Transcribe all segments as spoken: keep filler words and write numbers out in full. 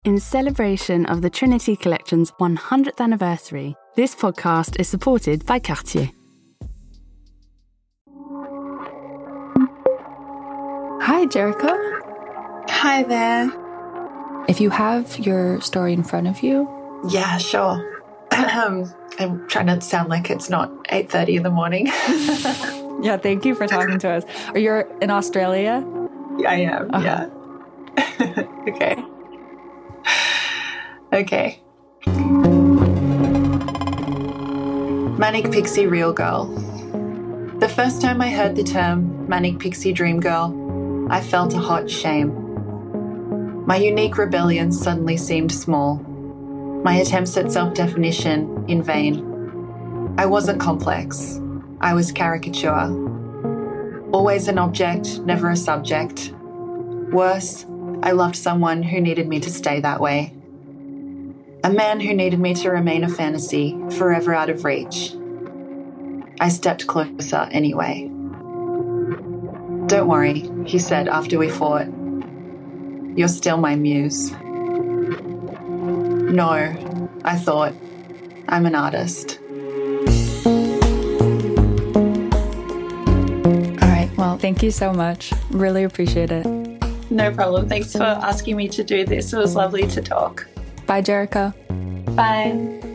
In celebration of the Trinity Collection's one hundredth anniversary, this podcast is supported by Cartier. Hi, Jericho. Hi there. If you have your story in front of you. Yeah, sure. I'm trying to sound like it's not eight thirty in the morning. Yeah, thank you for talking to us. Are you in Australia? I am, uh-huh. Yeah. Okay. Okay. Manic Pixie Real Girl. The first time I heard the term Manic Pixie Dream Girl, I felt a hot shame. My unique rebellion suddenly seemed small. My attempts at self-definition in vain. I wasn't complex. I was caricature. Always an object, never a subject. Worse, I loved someone who needed me to stay that way. A man who needed me to remain a fantasy, forever out of reach. I stepped closer anyway. Don't worry, he said after we fought. You're still my muse. No, I thought. I'm an artist. All right, well, thank you so much. Really appreciate it. No problem. Thanks for asking me to do this. It was lovely to talk. Bye, Jericho. Bye.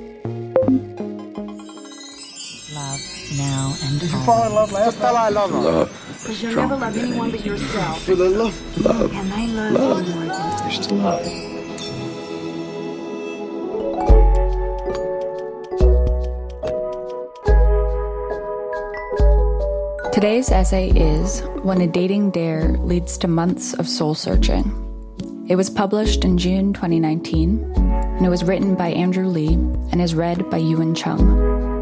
Love now and Did you fall in love last time? I love love. Because you'll never love anyone but yourself. For the love. Love. And they love, love. you more than There's still love. Today's essay is When a Dating Dare Leads to Months of Soul Searching. It was published in June twenty nineteen, and it was written by Andrew Lee and is read by Yuan Chung.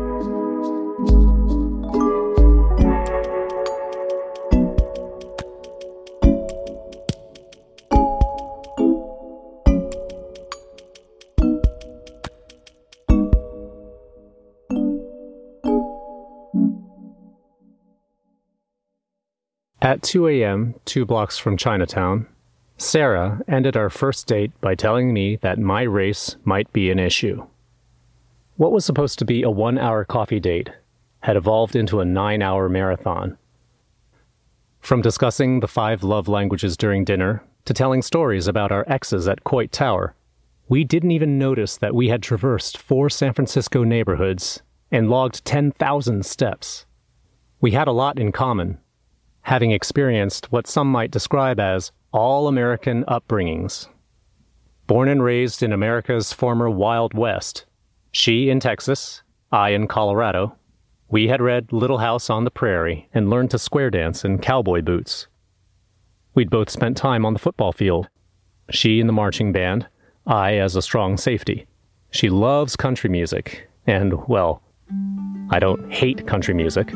At two a.m., two blocks from Chinatown, Sarah ended our first date by telling me that my race might be an issue. What was supposed to be a one-hour coffee date had evolved into a nine-hour marathon. From discussing the five love languages during dinner to telling stories about our exes at Coit Tower, we didn't even notice that we had traversed four San Francisco neighborhoods and logged ten thousand steps. We had a lot in common, having experienced what some might describe as all-American upbringings. Born and raised in America's former Wild West, she in Texas, I in Colorado, we had read Little House on the Prairie and learned to square dance in cowboy boots. We'd both spent time on the football field, she in the marching band, I as a strong safety. She loves country music, and, well, I don't hate country music.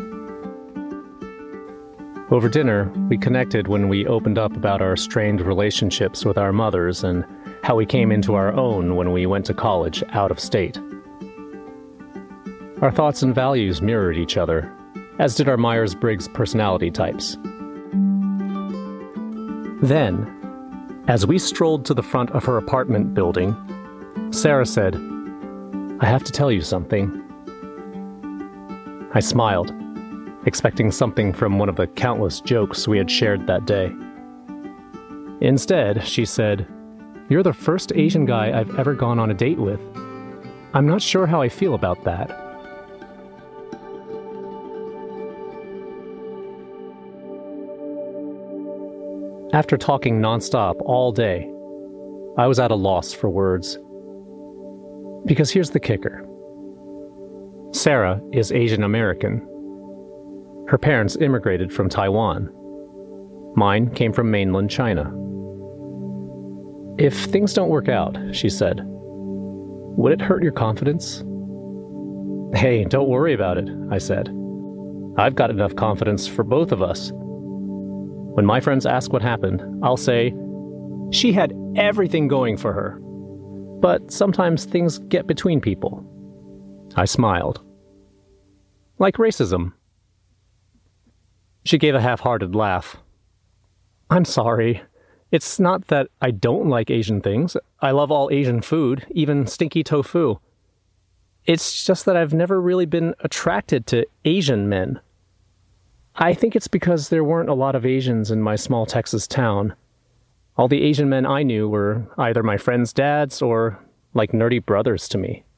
Over dinner, we connected when we opened up about our strained relationships with our mothers and how we came into our own when we went to college out of state. Our thoughts and values mirrored each other, as did our Myers-Briggs personality types. Then, as we strolled to the front of her apartment building, Sarah said, "I have to tell you something." I smiled, expecting something from one of the countless jokes we had shared that day. Instead, she said, "You're the first Asian guy I've ever gone on a date with. I'm not sure how I feel about that." After talking nonstop all day, I was at a loss for words. Because here's the kicker. Sarah is Asian American. Her parents immigrated from Taiwan. Mine came from mainland China. "If things don't work out," she said, "would it hurt your confidence?" "Hey, don't worry about it," I said. "I've got enough confidence for both of us. When my friends ask what happened, I'll say, she had everything going for her. But sometimes things get between people." I smiled. "Like racism." She gave a half-hearted laugh. "I'm sorry. It's not that I don't like Asian things. I love all Asian food, even stinky tofu. It's just that I've never really been attracted to Asian men. I think it's because there weren't a lot of Asians in my small Texas town. All the Asian men I knew were either my friends' dads or like nerdy brothers to me.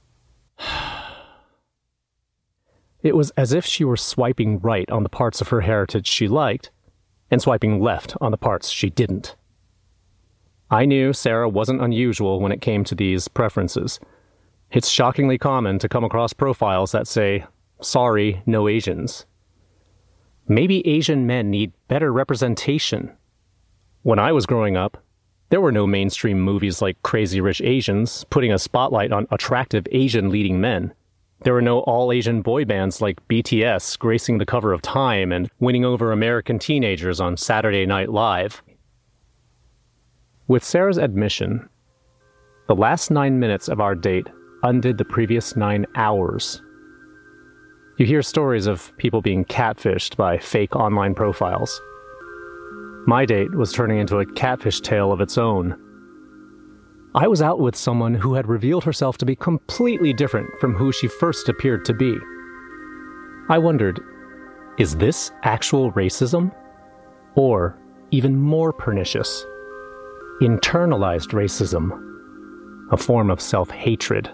It was as if she were swiping right on the parts of her heritage she liked, and swiping left on the parts she didn't. I knew Sarah wasn't unusual when it came to these preferences. It's shockingly common to come across profiles that say, "Sorry, no Asians." Maybe Asian men need better representation. When I was growing up, there were no mainstream movies like Crazy Rich Asians putting a spotlight on attractive Asian leading men. There were no all-Asian boy bands like B T S gracing the cover of Time and winning over American teenagers on Saturday Night Live. With Sarah's admission, the last nine minutes of our date undid the previous nine hours. You hear stories of people being catfished by fake online profiles. My date was turning into a catfish tale of its own. I was out with someone who had revealed herself to be completely different from who she first appeared to be. I wondered, is this actual racism? Or, even more pernicious, internalized racism, a form of self-hatred?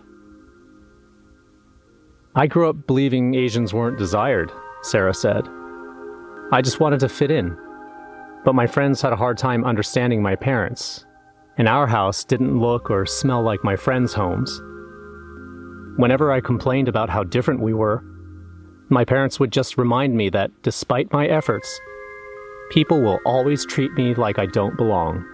I grew up believing Asians weren't desired, Sarah said. I just wanted to fit in. But my friends had a hard time understanding my parents, and our house didn't look or smell like my friends' homes. Whenever I complained about how different we were, my parents would just remind me that despite my efforts, people will always treat me like I don't belong.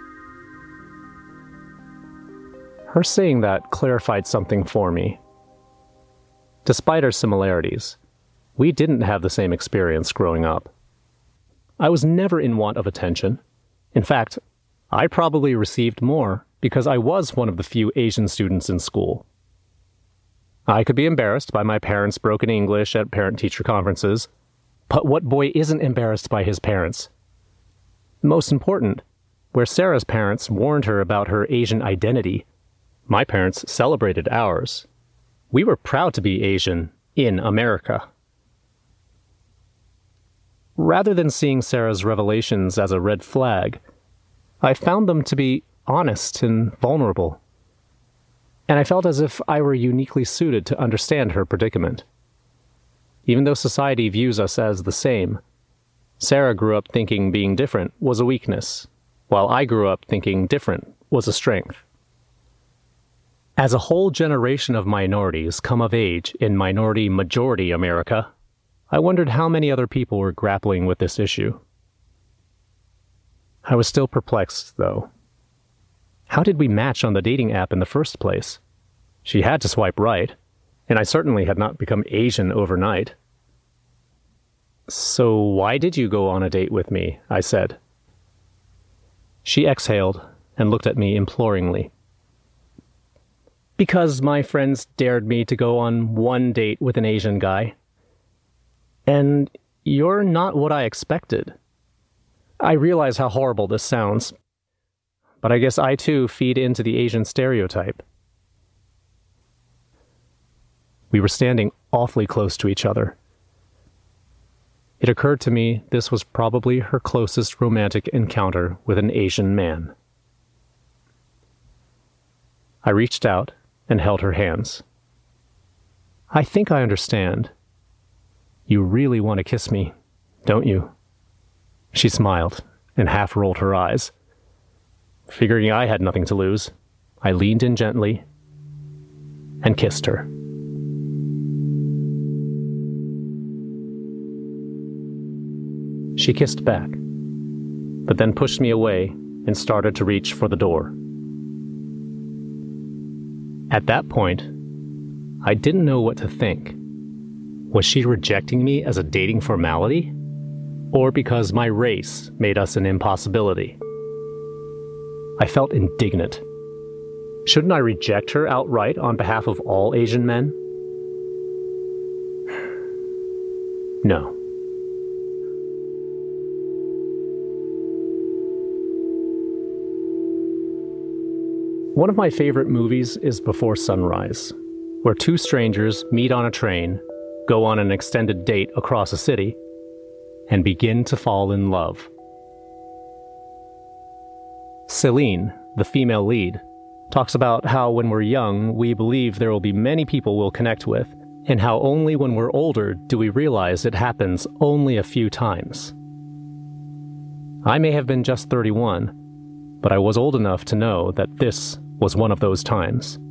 Her saying that clarified something for me. Despite our similarities, we didn't have the same experience growing up. I was never in want of attention. In fact, I probably received more because I was one of the few Asian students in school. I could be embarrassed by my parents' broken English at parent-teacher conferences, but what boy isn't embarrassed by his parents? Most important, where Sarah's parents warned her about her Asian identity, my parents celebrated ours. We were proud to be Asian in America. Rather than seeing Sarah's revelations as a red flag, I found them to be honest and vulnerable, and I felt as if I were uniquely suited to understand her predicament. Even though society views us as the same, Sarah grew up thinking being different was a weakness, while I grew up thinking different was a strength. As a whole generation of minorities come of age in minority-majority America, I wondered how many other people were grappling with this issue. I was still perplexed, though. How did we match on the dating app in the first place? She had to swipe right, and I certainly had not become Asian overnight. "So why did you go on a date with me?" I said. She exhaled and looked at me imploringly. "Because my friends dared me to go on one date with an Asian guy. And you're not what I expected. I realize how horrible this sounds, but I guess I too feed into the Asian stereotype." We were standing awfully close to each other. It occurred to me this was probably her closest romantic encounter with an Asian man. I reached out and held her hands. "I think I understand. You really want to kiss me, don't you?" She smiled and half rolled her eyes. Figuring I had nothing to lose, I leaned in gently and kissed her. She kissed back, but then pushed me away and started to reach for the door. At that point, I didn't know what to think. Was she rejecting me as a dating formality? Or because my race made us an impossibility? I felt indignant. Shouldn't I reject her outright on behalf of all Asian men? No. One of my favorite movies is Before Sunrise, where two strangers meet on a train, go on an extended date across a city, and begin to fall in love. Celine, the female lead, talks about how when we're young, we believe there will be many people we'll connect with, and how only when we're older do we realize it happens only a few times. I may have been just thirty-one, but I was old enough to know that this was one of those times.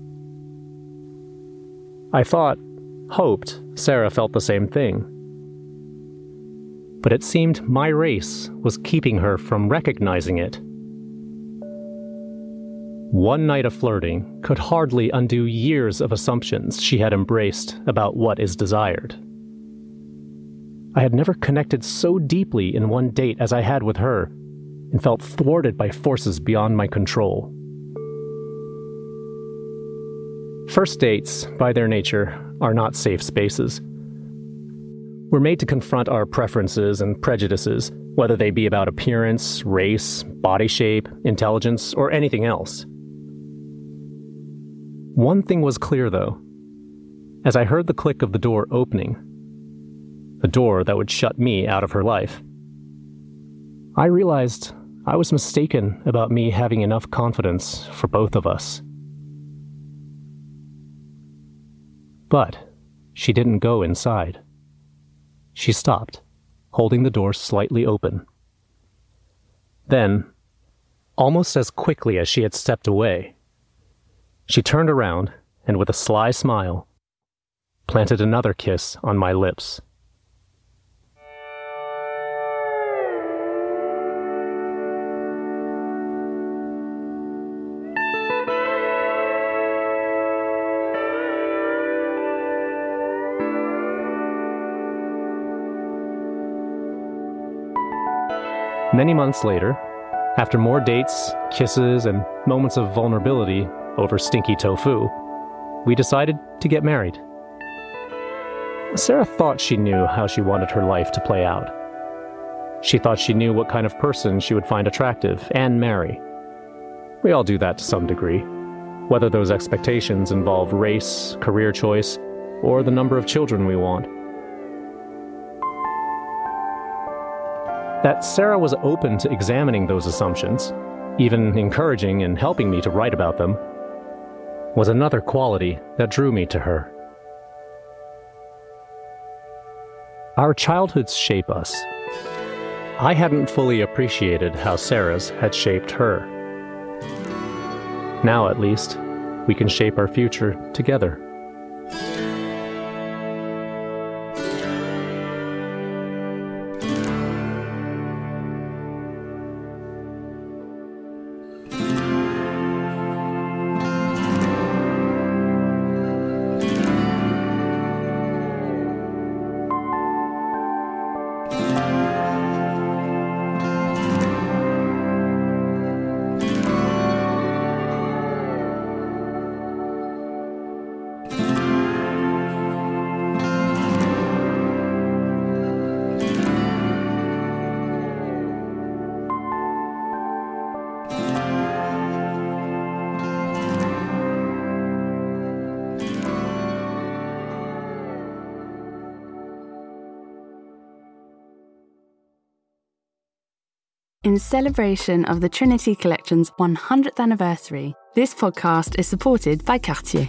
I thought, hoped, Sarah felt the same thing. But it seemed my race was keeping her from recognizing it. One night of flirting could hardly undo years of assumptions she had embraced about what is desired. I had never connected so deeply in one date as I had with her, and felt thwarted by forces beyond my control. First dates, by their nature, are not safe spaces. We're made to confront our preferences and prejudices, whether they be about appearance, race, body shape, intelligence, or anything else. One thing was clear, though. As I heard the click of the door opening, the door that would shut me out of her life, I realized I was mistaken about me having enough confidence for both of us. But she didn't go inside. She stopped, holding the door slightly open. Then, almost as quickly as she had stepped away, she turned around and, with a sly smile, planted another kiss on my lips. Many months later, after more dates, kisses, and moments of vulnerability over stinky tofu, we decided to get married. Sarah thought she knew how she wanted her life to play out. She thought she knew what kind of person she would find attractive and marry. We all do that to some degree, whether those expectations involve race, career choice, or the number of children we want. That Sarah was open to examining those assumptions, even encouraging and helping me to write about them, was another quality that drew me to her. Our childhoods shape us. I hadn't fully appreciated how Sarah's had shaped her. Now, at least, we can shape our future together. In celebration of the Trinity Collection's one hundredth anniversary, this podcast is supported by Cartier.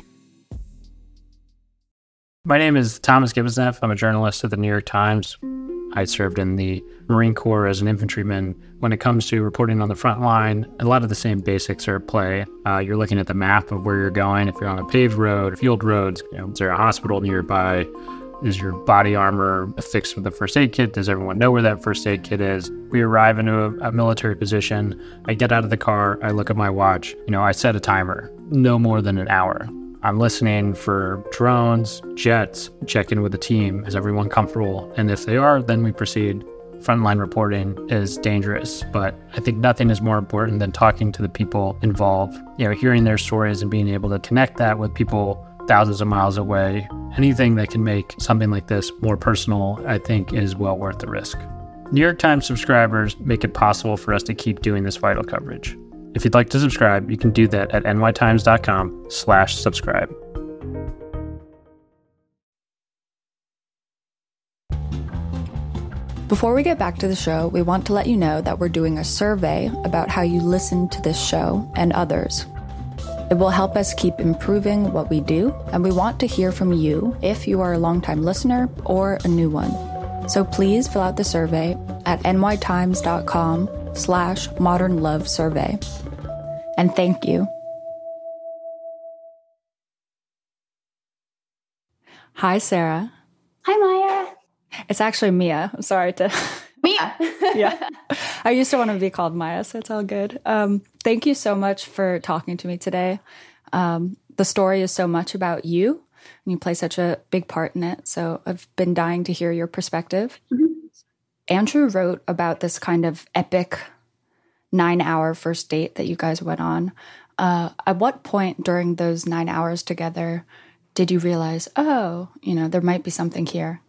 My name is Thomas Gibbonsneff. I'm a journalist at the New York Times. I served in the Marine Corps as an infantryman. When it comes to reporting on the front line, a lot of the same basics are at play. Uh, you're looking at the map of where you're going. If you're on a paved road, field roads, you know, is there a hospital nearby? Is your body armor affixed with a first aid kit? Does everyone know where that first aid kit is? We arrive into a, a military position. I get out of the car. I look at my watch. You know, I set a timer, no more than an hour. I'm listening for drones, jets, check in with the team. Is everyone comfortable? And if they are, then we proceed. Frontline reporting is dangerous, but I think nothing is more important than talking to the people involved, you know, hearing their stories and being able to connect that with people thousands of miles away. Anything that can make something like this more personal, I think, is well worth the risk. New York Times subscribers make it possible for us to keep doing this vital coverage. If you'd like to subscribe, you can do that at nytimes.com slash subscribe. Before we get back to the show, we want to let you know that we're doing a survey about how you listen to this show and others. It will help us keep improving what we do, and we want to hear from you if you are a longtime listener or a new one. So please fill out the survey at nytimes.com slash modern love survey. And thank you. Hi, Sarah. Hi, Maya. It's actually Mia. I'm sorry to... Mia. Yeah. I used to want to be called Maya, so it's all good. Um, thank you so much for talking to me today. Um, the story is so much about you, and you play such a big part in it. So I've been dying to hear your perspective. Mm-hmm. Andrew wrote about this kind of epic nine-hour first date that you guys went on. Uh, at what point during those nine hours together did you realize, oh, you know, there might be something here?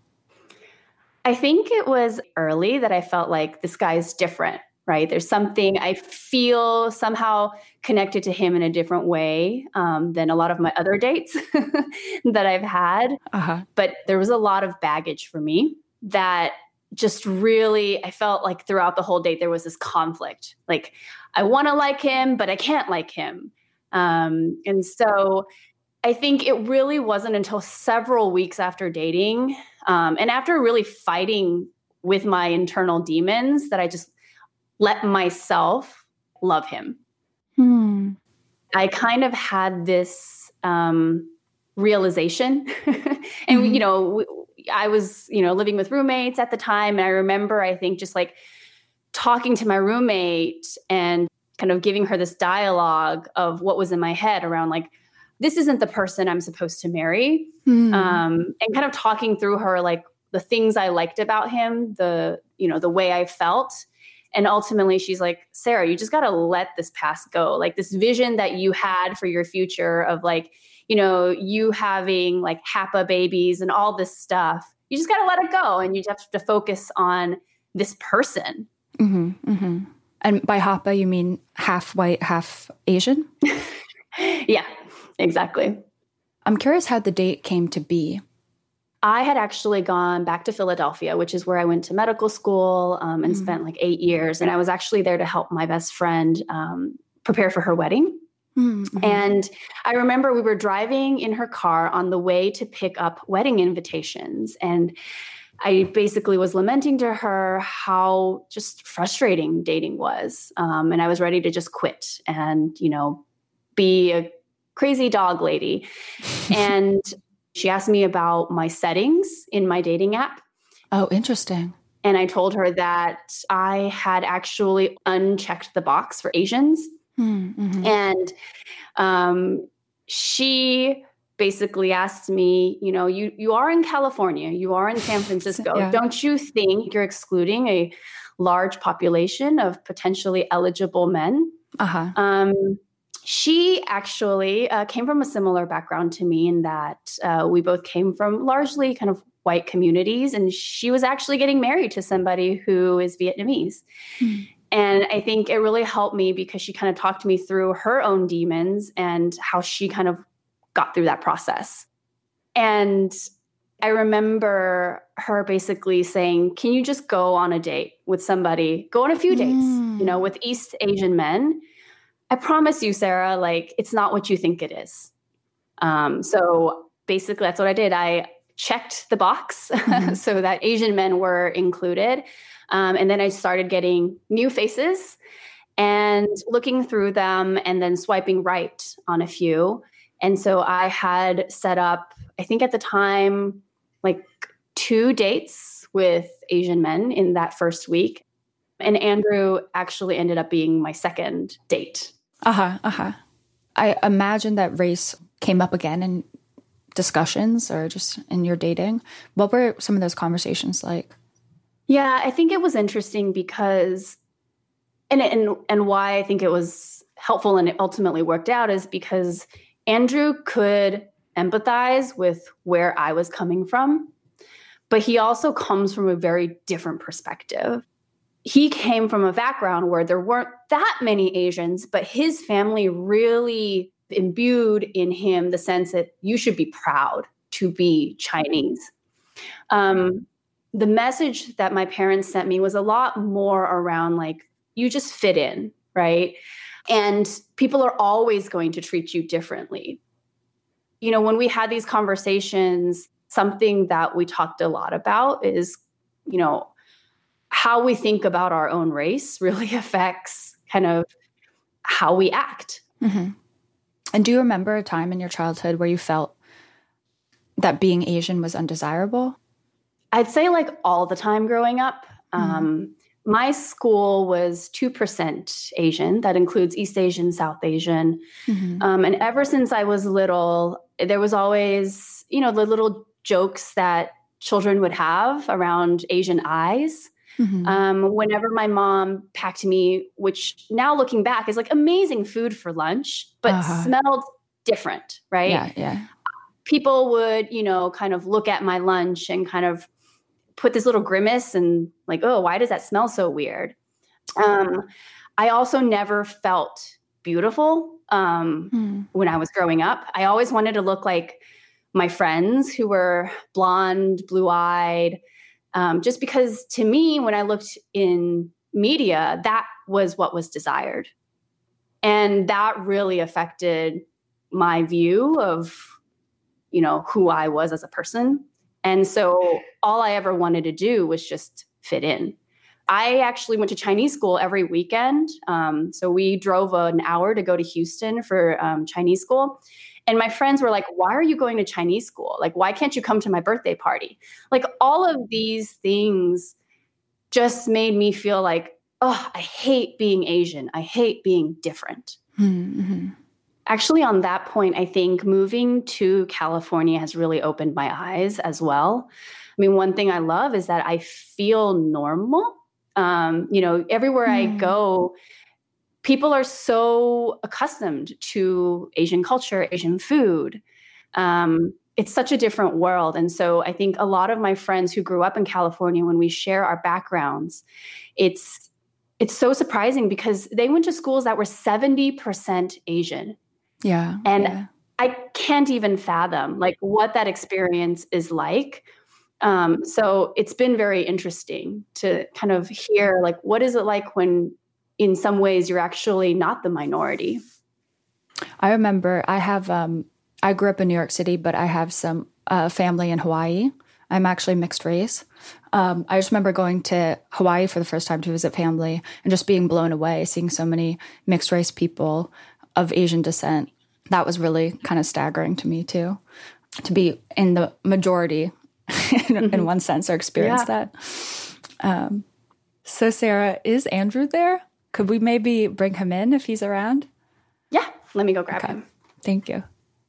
I think it was early that I felt like this guy is different, right? There's something I feel somehow connected to him in a different way um, than a lot of my other dates that I've had. Uh-huh. But there was a lot of baggage for me that just really, I felt like throughout the whole date, there was this conflict. Like, I want to like him, but I can't like him. Um, and so I think it really wasn't until several weeks after dating um, and after really fighting with my internal demons that I just let myself love him. Hmm. I kind of had this um, realization and, mm-hmm. you know, I was, you know, living with roommates at the time. And I remember, I think just like talking to my roommate and kind of giving her this dialogue of what was in my head around like, this isn't the person I'm supposed to marry. Mm. Um, and kind of talking through her, like the things I liked about him, the, you know, the way I felt. And ultimately she's like, Sarah, you just got to let this past go. Like this vision that you had for your future of like, you know, you having like H A P A babies and all this stuff, you just got to let it go. And you have to focus on this person. Mm-hmm, mm-hmm. And by H A P A, you mean half white, half Asian? Yeah. Exactly. I'm curious how the date came to be. I had actually gone back to Philadelphia, which is where I went to medical school um, and mm-hmm. spent like eight years. And I was actually there to help my best friend um, prepare for her wedding. Mm-hmm. And I remember we were driving in her car on the way to pick up wedding invitations. And I basically was lamenting to her how just frustrating dating was. Um, and I was ready to just quit and, you know, be a crazy dog lady. And she asked me about my settings in my dating app. Oh, interesting. And I told her that I had actually unchecked the box for Asians. Mm-hmm. And um, she basically asked me, you know, you, you are in California, you are in San Francisco. Yeah. Don't you think you're excluding a large population of potentially eligible men? Uh-huh. Um, She actually uh, came from a similar background to me in that uh, we both came from largely kind of white communities, and she was actually getting married to somebody who is Vietnamese. Mm. And I think it really helped me because she kind of talked me through her own demons and how she kind of got through that process. And I remember her basically saying, can you just go on a date with somebody, go on a few dates, mm. you know, with East Asian men? I promise you, Sarah, like, it's not what you think it is. Um, so basically that's what I did. I checked the box mm-hmm. so that Asian men were included. Um, and then I started getting new faces and looking through them and then swiping right on a few. And so I had set up, I think at the time, like two dates with Asian men in that first week. And Andrew actually ended up being my second date. Uh-huh, uh-huh. I imagine that race came up again in discussions or just in your dating. What were some of those conversations like? Yeah, I think it was interesting because, and and and why I think it was helpful and it ultimately worked out is because Andrew could empathize with where I was coming from, but he also comes from a very different perspective. he came from a background where there weren't that many Asians, but his family really imbued in him the sense that you should be proud to be Chinese. Um, the message that my parents sent me was a lot more around like, you just fit in, right? And people are always going to treat you differently. You know, when we had these conversations, something that we talked a lot about is, you know, how we think about our own race really affects kind of how we act. Mm-hmm. And do you remember a time in your childhood where you felt that being Asian was undesirable? I'd say like all the time growing up. Mm-hmm. Um, my school was two percent Asian. That includes East Asian, South Asian. Mm-hmm. Um, and ever since I was little, there was always, you know, the little jokes that children would have around Asian eyes. Mm-hmm. Um, whenever my mom packed me, which now looking back is like amazing food for lunch, but uh-huh. smelled different, right? Yeah, yeah. People would, you know, kind of look at my lunch and kind of put this little grimace and like, oh, why does that smell so weird? Um, I also never felt beautiful um, mm. when I was growing up. I always wanted to look like my friends who were blonde, blue-eyed, um, just because to me, when I looked in media, that was what was desired. And that really affected my view of, you know, who I was as a person. And so all I ever wanted to do was just fit in. I actually went to Chinese school every weekend. Um, so we drove an hour to go to Houston for um, Chinese school. And my friends were like, why are you going to Chinese school? Like, why can't you come to my birthday party? Like, all of these things just made me feel like, oh, I hate being Asian. I hate being different. Mm-hmm. Actually, on that point, I think moving to California has really opened my eyes as well. I mean, one thing I love is that I feel normal. Um, you know, everywhere mm. I go, people are so accustomed to Asian culture, Asian food. Um, it's such a different world. And so I think a lot of my friends who grew up in California, when we share our backgrounds, it's it's so surprising because they went to schools that were seventy percent Asian. Yeah. And yeah. I can't even fathom like what that experience is like. Um, so it's been very interesting to kind of hear like, what is it like when in some ways you're actually not the minority? I remember I have, um, I grew up in New York City, but I have some uh, family in Hawaii. I'm actually mixed race. Um, I just remember going to Hawaii for the first time to visit family and just being blown away, seeing so many mixed race people of Asian descent. That was really kind of staggering to me too, to be in the majority in, mm-hmm. in one sense or experience yeah. that. Um, so Sarah, is Andrew there? Could we maybe bring him in if he's around? Yeah, let me go grab okay. him. Thank you.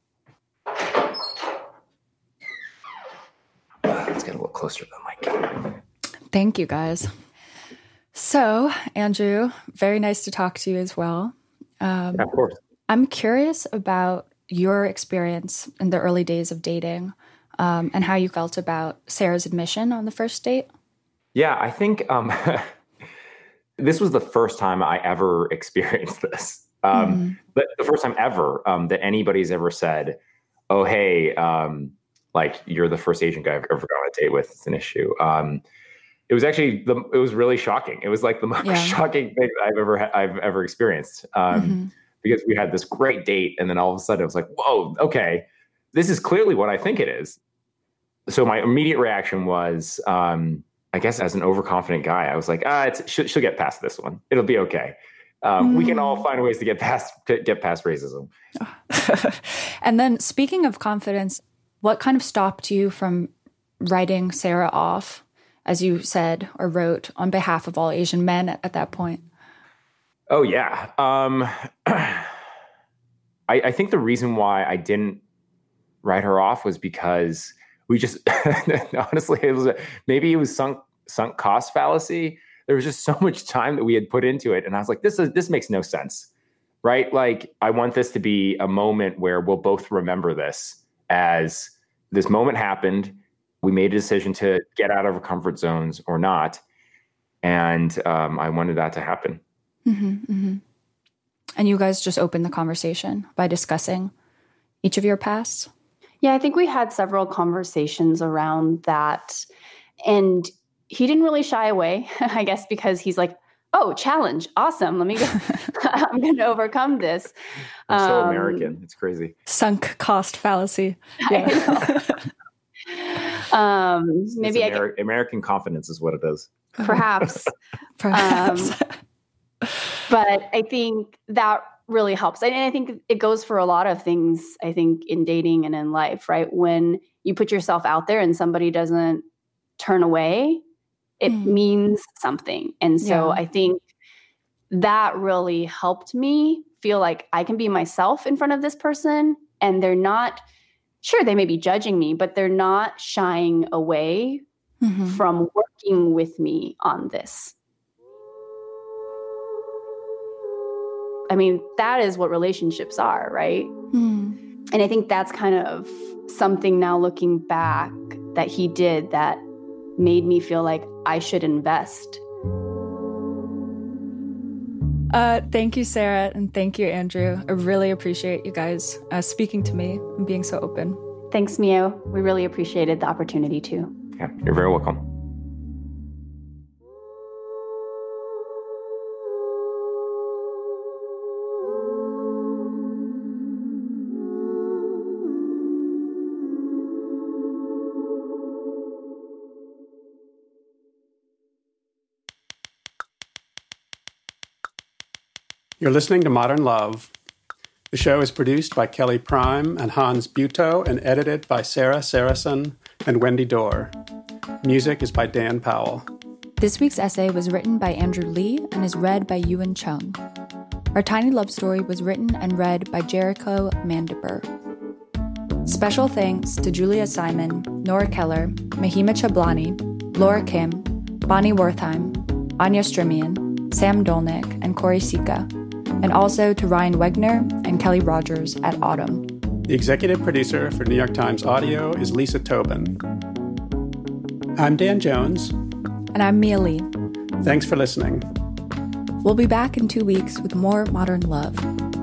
Let's get a little closer to the mic. Thank you, guys. So, Andrew, very nice to talk to you as well. Um, yeah, of course. I'm curious about your experience in the early days of dating um, and how you felt about Sarah's admission on the first date. Yeah, I think um, this was the first time I ever experienced this. Um, mm-hmm. But the first time ever um, that anybody's ever said, oh, hey, um, like you're the first Asian guy I've ever gone on a date with. It's an issue. Um, it was actually, the, it was really shocking. It was like the most yeah. shocking thing I've ever, ha- I've ever experienced. Um, mm-hmm. Because we had this great date. And then all of a sudden it was like, whoa, okay, this is clearly what I think it is. So my immediate reaction was, um, I guess as an overconfident guy, I was like, ah, it's, she'll, she'll get past this one. It'll be okay. Um, mm. We can all find ways to get past, to get past racism. And then speaking of confidence, what kind of stopped you from writing Sarah off, as you said, or wrote on behalf of all Asian men at, at that point? Oh, yeah. Um, I, I think the reason why I didn't write her off was because we just, honestly, it was a, maybe it was sunk sunk cost fallacy. There was just so much time that we had put into it. And I was like, this is, this makes no sense, right? Like, I want this to be a moment where we'll both remember this as this moment happened. We made a decision to get out of our comfort zones or not. And um, I wanted that to happen. Mm-hmm, mm-hmm. And you guys just opened the conversation by discussing each of your pasts? Yeah, I think we had several conversations around that. And he didn't really shy away, I guess, because he's like, oh, challenge. Awesome. Let me go. I'm going to overcome this. I'm so um, American. It's crazy. Sunk cost fallacy. Yeah. um, maybe it's I Ameri- American confidence is what it is. Perhaps. Perhaps. Um, but I think that really helps. And I think it goes for a lot of things, I think, in dating and in life, right? When you put yourself out there and somebody doesn't turn away, it mm. means something. And so yeah. I think that really helped me feel like I can be myself in front of this person, and they're not, sure, they may be judging me, but they're not shying away mm-hmm. from working with me on this. I mean, that is what relationships are, right? Mm. And I think that's kind of something now looking back that he did that made me feel like I should invest. Uh, thank you, Sarah, and thank you, Andrew. I really appreciate you guys uh, speaking to me and being so open. Thanks, Mio. We really appreciated the opportunity too. Yeah, you're very welcome. You're listening to Modern Love. The show is produced by Kelly Prime and Hans Buetow and edited by Sarah Saracen and Wendy Dorr. Music is by Dan Powell. This week's essay was written by Andrew Lee and is read by Yuan Chung. Our tiny love story was written and read by Jericho Mandiber. Special thanks to Julia Simon, Nora Keller, Mahima Chablani, Laura Kim, Bonnie Wertheim, Anya Strimian, Sam Dolnick, and Corey Sika, and also to Ryan Wegner and Kelly Rogers at Autumn. The executive producer for New York Times Audio is Lisa Tobin. I'm Dan Jones. And I'm Mia Lee. Thanks for listening. We'll be back in two weeks with more Modern Love.